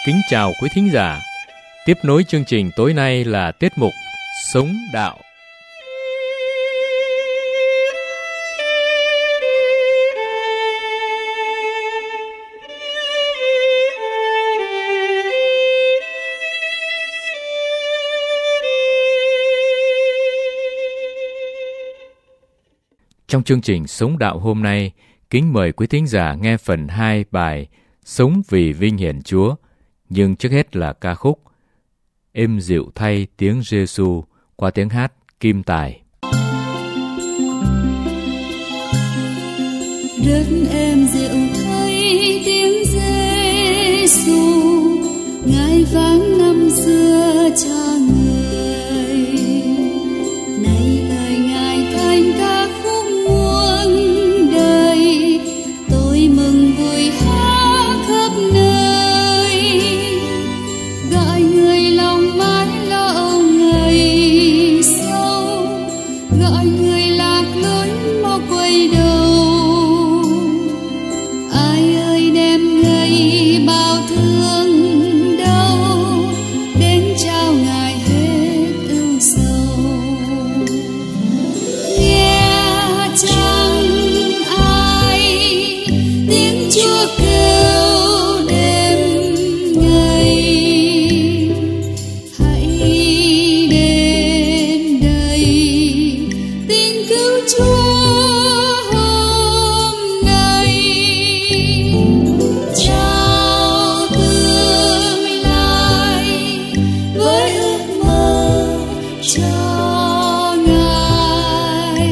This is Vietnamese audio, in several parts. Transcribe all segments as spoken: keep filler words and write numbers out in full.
Kính chào quý thính giả. Tiếp nối chương trình tối nay là tiết mục Sống Đạo. Trong chương trình Sống Đạo hôm nay, kính mời quý thính giả nghe phần hai bài Sống vì vinh hiển Chúa. Nhưng trước hết là ca khúc Êm dịu thay tiếng Giê-xu qua tiếng hát Kim Tài. Rất êm dịu thay tiếng Giê-xu, Ngài vang năm xưa cho người. Này lời Ngài thành ca khúc muôn đời, tôi mừng vui hát khắp nơi. Gọi người lòng mãi lâu ngày sau, gọi người lạc lối mau quay đầu. Ai ơi đem gây bao thương đau, đến trao Ngài hết ưu sầu. Nghe chẳng ai tiếng Chúa kêu đêm ngày, hãy đến đây tin cứu Chúa hôm nay. Chào tương lai với ước mơ cho Ngài.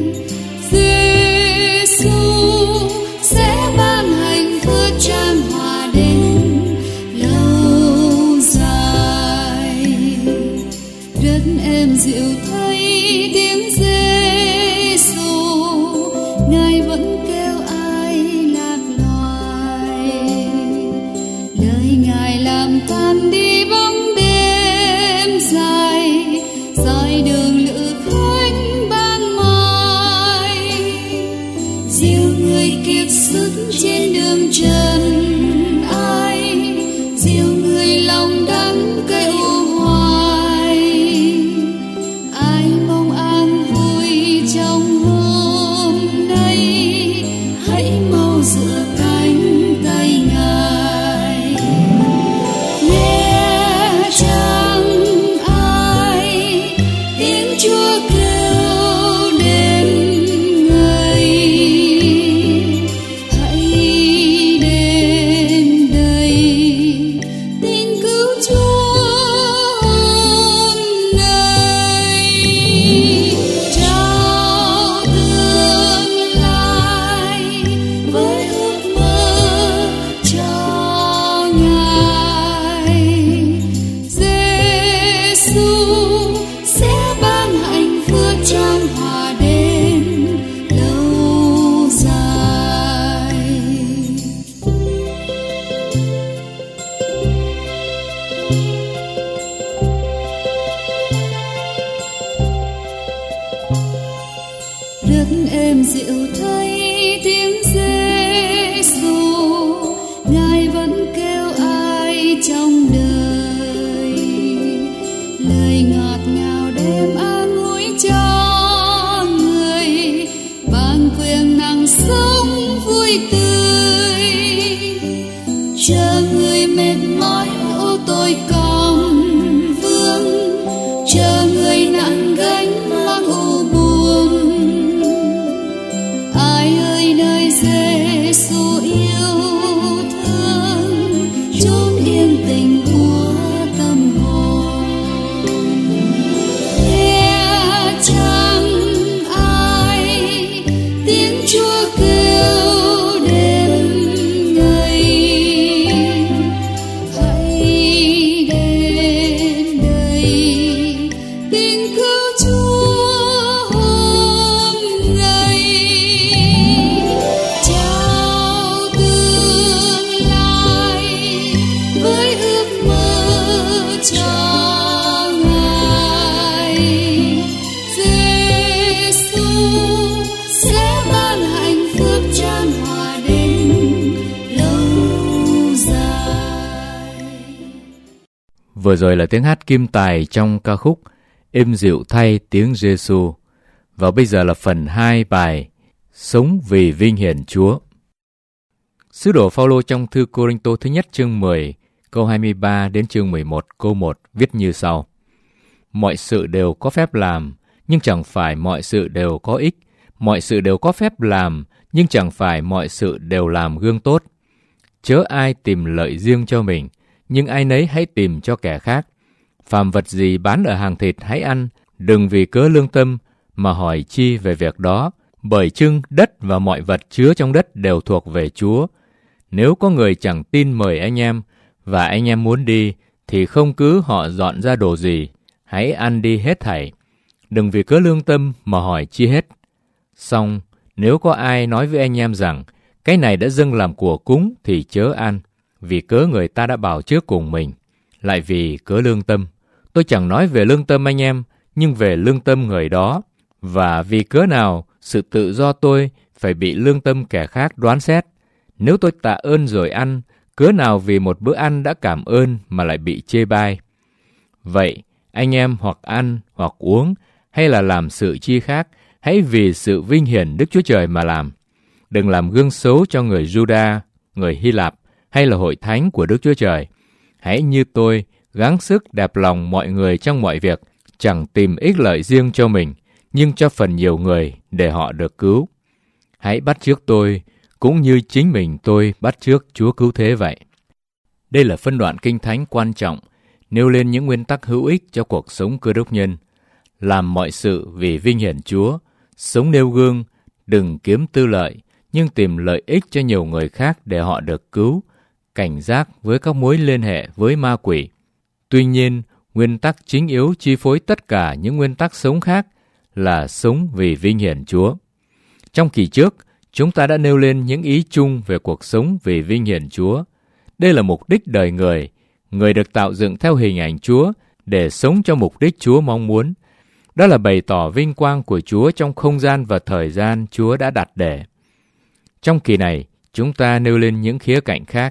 Giê-xu sẽ ban hạnh phúc chan hòa đến lâu dài. Rất êm dịu thấy tiếng Giê-xu, Ngài vẫn kêu ai lạc loài. Lời Ngài làm tan đi bóng đêm dài, soi đường lữ khách ban mai. Dìu người kiệt sức trên đường trần ai, dìu người lòng đắng cây u hoài. Ai mong an vui trong hôm nay, hãy mau dựa cánh tay Ngài. Nghe chẳng ai tiếng Chúa kêu đêm ngày, hãy đến đây tin cứu Chúa hôm nay. Chào tương lai với ước mơ cho Ngài. Giê-xu sẽ ban hạnh phúc chan hòa đến lâu dài. Rất êm dịu thấy tiếng Giê-xu, Ngài vẫn kêu ai trong đời. Lời ngọt ngào đem an ủi cho người, ban quyền năng sống vui tươi. Chờ người mệt mỏi ô tôi còn vương, chờ người nặng gánh mang u buồn. Ai ơi nơi Giê-xu yêu thương, chốn yên tình của tâm hồn. Nghe chẳng ai tiếng Chúa kêu đêm ngày, hãy đến đây tin cứu Vừa rồi là tiếng hát kim tài trong ca khúc Êm dịu thay tiếng Giêsu. Và bây giờ là phần hai bài Sống vì vinh hiển Chúa. Sứ đồ Phao-lô trong thư Cô-rinh-tô thứ nhất chương mười, câu hai mươi ba đến chương mười một, câu một viết như sau. Mọi sự đều có phép làm, nhưng chẳng phải mọi sự đều có ích. Mọi sự đều có phép làm, nhưng chẳng phải mọi sự đều làm gương tốt. Chớ ai tìm lợi riêng cho mình, nhưng ai nấy hãy tìm cho kẻ khác. Phàm vật gì bán ở hàng thịt hãy ăn, đừng vì cớ lương tâm mà hỏi chi về việc đó, bởi chưng đất và mọi vật chứa trong đất đều thuộc về Chúa. Nếu có người chẳng tin mời anh em, và anh em muốn đi, thì không cứ họ dọn ra đồ gì, hãy ăn đi hết thảy. Đừng vì cớ lương tâm mà hỏi chi hết. Xong, nếu có ai nói với anh em rằng, cái này đã dâng làm của cúng thì chớ ăn, vì cớ người ta đã bảo trước cùng mình, lại vì cớ lương tâm. Tôi chẳng nói về lương tâm anh em, nhưng về lương tâm người đó. Và vì cớ nào sự tự do tôi phải bị lương tâm kẻ khác đoán xét. Nếu tôi tạ ơn rồi ăn, cớ nào vì một bữa ăn đã cảm ơn mà lại bị chê bai. Vậy, anh em hoặc ăn, hoặc uống, hay là làm sự chi khác, hãy vì sự vinh hiển Đức Chúa Trời mà làm. Đừng làm gương xấu cho người Juda, người Hy Lạp, hay là hội thánh của Đức Chúa Trời. Hãy như tôi, gắng sức đẹp lòng mọi người trong mọi việc, chẳng tìm ích lợi riêng cho mình, nhưng cho phần nhiều người để họ được cứu. Hãy bắt chước tôi, cũng như chính mình tôi bắt chước Chúa Cứu Thế vậy. Đây là phân đoạn kinh thánh quan trọng, nêu lên những nguyên tắc hữu ích cho cuộc sống Cơ Đốc nhân. Làm mọi sự vì vinh hiển Chúa, sống nêu gương, đừng kiếm tư lợi, nhưng tìm lợi ích cho nhiều người khác để họ được cứu, cảnh giác với các mối liên hệ với ma quỷ. Tuy nhiên, nguyên tắc chính yếu chi phối tất cả những nguyên tắc sống khác là sống vì vinh hiển Chúa. Trong kỳ trước, chúng ta đã nêu lên những ý chung về cuộc sống vì vinh hiển Chúa. Đây là mục đích đời người. Người được tạo dựng theo hình ảnh Chúa để sống cho mục đích Chúa mong muốn. Đó là bày tỏ vinh quang của Chúa trong không gian và thời gian Chúa đã đặt để. Trong kỳ này, chúng ta nêu lên những khía cạnh khác.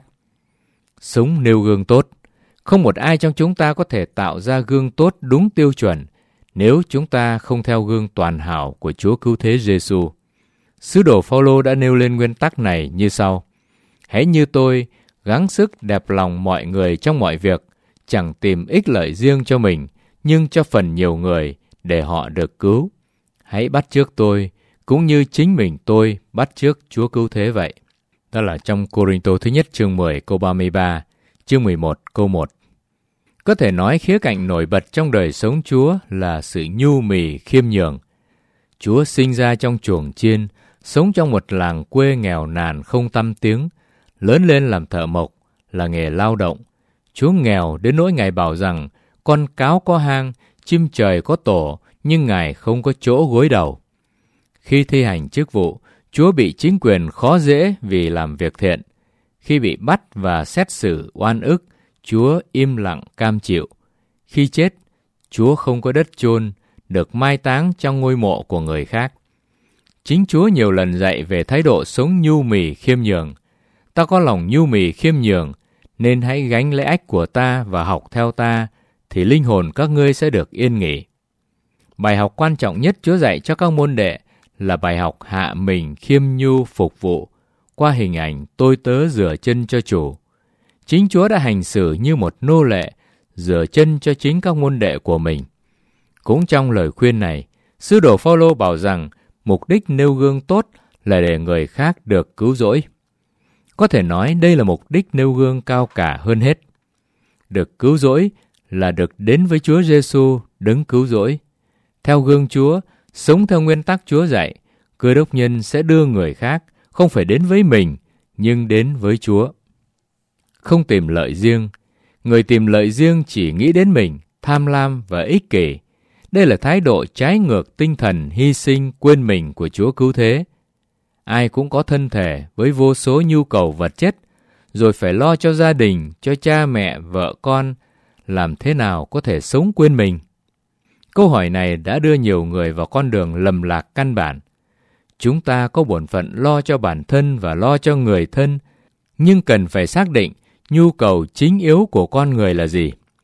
Sống nêu gương tốt. Không một ai trong chúng ta có thể tạo ra gương tốt đúng tiêu chuẩn nếu chúng ta không theo gương toàn hảo của Chúa Cứu Thế Giêsu. Sứ đồ Phao-lô đã nêu lên nguyên tắc này như sau. Hãy như tôi, gắng sức đẹp lòng mọi người trong mọi việc, chẳng tìm ích lợi riêng cho mình, nhưng cho phần nhiều người để họ được cứu. Hãy bắt chước tôi, cũng như chính mình tôi bắt chước Chúa Cứu Thế vậy. Đó là trong Cô-rinh-tô thứ nhất chương mười câu ba mươi ba, chương mười một câu một. Có thể nói khía cạnh nổi bật trong đời sống Chúa là sự nhu mì khiêm nhường. Chúa sinh ra trong chuồng chiên, sống trong một làng quê nghèo nàn không tăm tiếng, lớn lên làm thợ mộc, là nghề lao động. Chúa nghèo đến nỗi Ngài bảo rằng con cáo có hang, chim trời có tổ, nhưng Ngài không có chỗ gối đầu. Khi thi hành chức vụ, Chúa bị chính quyền khó dễ vì làm việc thiện. Khi bị bắt và xét xử oan ức, Chúa im lặng cam chịu. Khi chết, Chúa không có đất chôn, được mai táng trong ngôi mộ của người khác. Chính Chúa nhiều lần dạy về thái độ sống nhu mì khiêm nhường. Ta có lòng nhu mì khiêm nhường, nên hãy gánh lễ ách của ta và học theo ta, thì linh hồn các ngươi sẽ được yên nghỉ. Bài học quan trọng nhất Chúa dạy cho các môn đệ là bài học hạ mình khiêm nhu phục vụ, qua hình ảnh tôi tớ rửa chân cho chủ. Chính Chúa đã hành xử như một nô lệ, rửa chân cho chính các môn đệ của mình. Cũng trong lời khuyên này, sứ đồ Phao-lô bảo rằng mục đích nêu gương tốt là để người khác được cứu rỗi. Có thể nói đây là mục đích nêu gương cao cả hơn hết. Được cứu rỗi là được đến với Chúa Giêsu đấng cứu rỗi. Theo gương Chúa, sống theo nguyên tắc Chúa dạy, Cơ Đốc nhân sẽ đưa người khác không phải đến với mình, nhưng đến với Chúa. Không tìm lợi riêng. Người tìm lợi riêng chỉ nghĩ đến mình, tham lam và ích kỷ. Đây là thái độ trái ngược tinh thần hy sinh quên mình của Chúa Cứu Thế. Ai cũng có thân thể với vô số nhu cầu vật chất, rồi phải lo cho gia đình, cho cha mẹ, vợ con, làm thế nào có thể sống quên mình? Câu hỏi này đã đưa nhiều người vào con đường lầm lạc căn bản. Chúng ta có bổn phận lo cho bản thân và lo cho người thân, nhưng cần phải xác định nhu cầu chính yếu của con người là gì.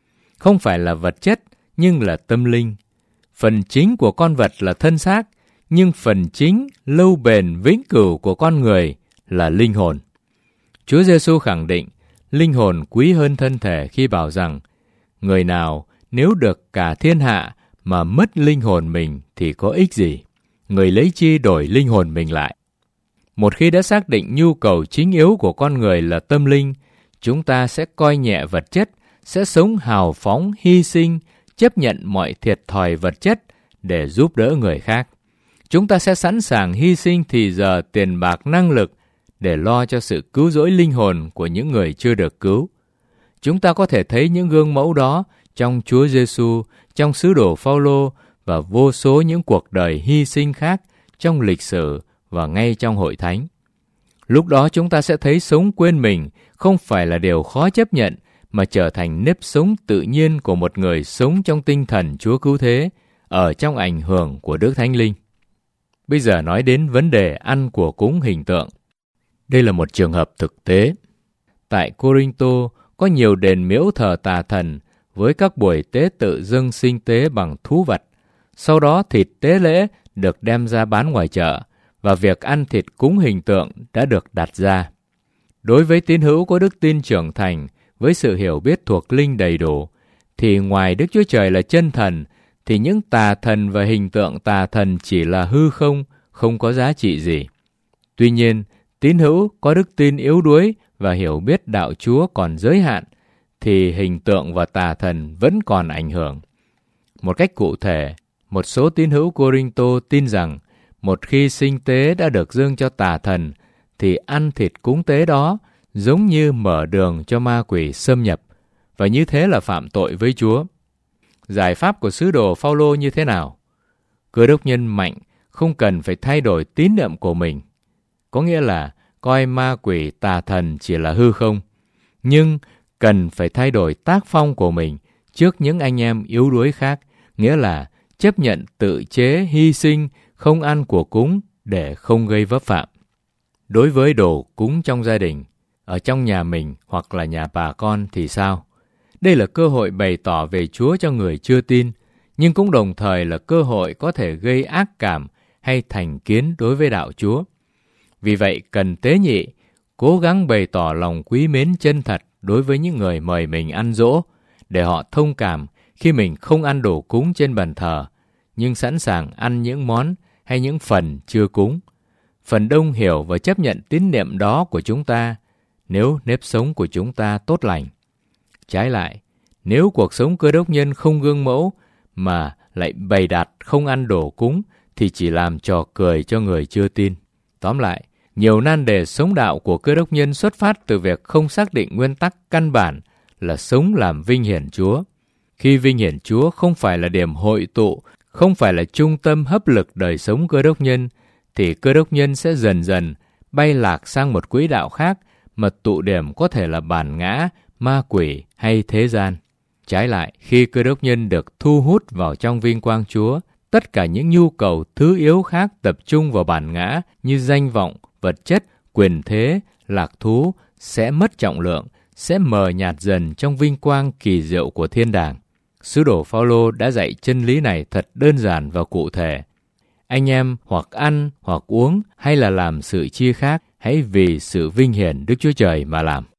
không phải là vật chất nhưng là tâm linh. Phần chính của con vật là thân xác, nhưng phần chính lâu bền vĩnh cửu của con người là linh hồn. Chúa Giêsu khẳng định linh hồn quý hơn thân thể khi bảo rằng người nào nếu được cả thiên hạ mà mất linh hồn mình thì có ích gì? Người lấy chi đổi linh hồn mình lại? Một khi đã xác định nhu cầu chính yếu của con người là tâm linh, chúng ta sẽ coi nhẹ vật chất, sẽ sống hào phóng, hy sinh, chấp nhận mọi thiệt thòi vật chất để giúp đỡ người khác. Chúng ta sẽ sẵn sàng hy sinh thì giờ, tiền bạc, năng lực để lo cho sự cứu rỗi linh hồn của những người chưa được cứu. Chúng ta có thể thấy những gương mẫu đó trong Chúa Giêsu, trong sứ đồ Phao-lô và vô số những cuộc đời hy sinh khác trong lịch sử và ngay trong hội thánh. Lúc đó chúng ta sẽ thấy sống quên mình không phải là điều khó chấp nhận, mà trở thành nếp sống tự nhiên của một người sống trong tinh thần Chúa cứu thế, ở trong ảnh hưởng của Đức Thánh Linh. Bây giờ nói đến vấn đề ăn của cúng hình tượng. Đây là một trường hợp thực tế. Tại Cô-rinh-tô có nhiều đền miếu thờ tà thần với các buổi tế tự dâng sinh tế bằng thú vật. Sau đó thịt tế lễ được đem ra bán ngoài chợ và việc ăn thịt cúng hình tượng đã được đặt ra. Đối với tín hữu có đức tin trưởng thành với sự hiểu biết thuộc linh đầy đủ, thì ngoài Đức Chúa Trời là chân thần, thì những tà thần và hình tượng tà thần chỉ là hư không, không có giá trị gì. Tuy nhiên, tín hữu có đức tin yếu đuối và hiểu biết đạo Chúa còn giới hạn, thì hình tượng và tà thần vẫn còn ảnh hưởng. Một cách cụ thể, một số tín hữu Cô-rinh-tô tin rằng một khi sinh tế đã được dâng cho tà thần, thì ăn thịt cúng tế đó giống như mở đường cho ma quỷ xâm nhập, và như thế là phạm tội với Chúa. Giải pháp của sứ đồ Phao-lô như thế nào? Cơ đốc nhân mạnh không cần phải thay đổi tín niệm của mình, có nghĩa là coi ma quỷ tà thần chỉ là hư không, nhưng cần phải thay đổi tác phong của mình trước những anh em yếu đuối khác, nghĩa là chấp nhận tự chế, hy sinh, không ăn của cúng để không gây vấp phạm. Đối với đồ cúng trong gia đình, ở trong nhà mình hoặc là nhà bà con thì sao? Đây là cơ hội bày tỏ về Chúa cho người chưa tin, nhưng cũng đồng thời là cơ hội có thể gây ác cảm hay thành kiến đối với đạo Chúa. Vì vậy, cần tế nhị, cố gắng bày tỏ lòng quý mến chân thật đối với những người mời mình ăn giỗ, để họ thông cảm khi mình không ăn đồ cúng trên bàn thờ, nhưng sẵn sàng ăn những món hay những phần chưa cúng. Phần đông hiểu và chấp nhận tín niệm đó của chúng ta, nếu nếp sống của chúng ta tốt lành. Trái lại, nếu cuộc sống cơ đốc nhân không gương mẫu mà lại bày đặt không ăn đồ cúng, thì chỉ làm trò cười cho người chưa tin. Tóm lại, nhiều nan đề sống đạo của cơ đốc nhân xuất phát từ việc không xác định nguyên tắc căn bản là sống làm vinh hiển Chúa. Khi vinh hiển Chúa không phải là điểm hội tụ, không phải là trung tâm hấp lực đời sống cơ đốc nhân, thì cơ đốc nhân sẽ dần dần bay lạc sang một quỹ đạo khác mà tụ điểm có thể là bản ngã, ma quỷ hay thế gian. Trái lại, khi cơ đốc nhân được thu hút vào trong vinh quang Chúa, tất cả những nhu cầu thứ yếu khác tập trung vào bản ngã như danh vọng, vật chất, quyền thế, lạc thú sẽ mất trọng lượng, sẽ mờ nhạt dần trong vinh quang kỳ diệu của thiên đàng. Sứ đồ Phao-lô đã dạy chân lý này thật đơn giản và cụ thể. Anh em hoặc ăn, hoặc uống, hay là làm sự chi khác, hãy vì sự vinh hiển Đức Chúa Trời mà làm.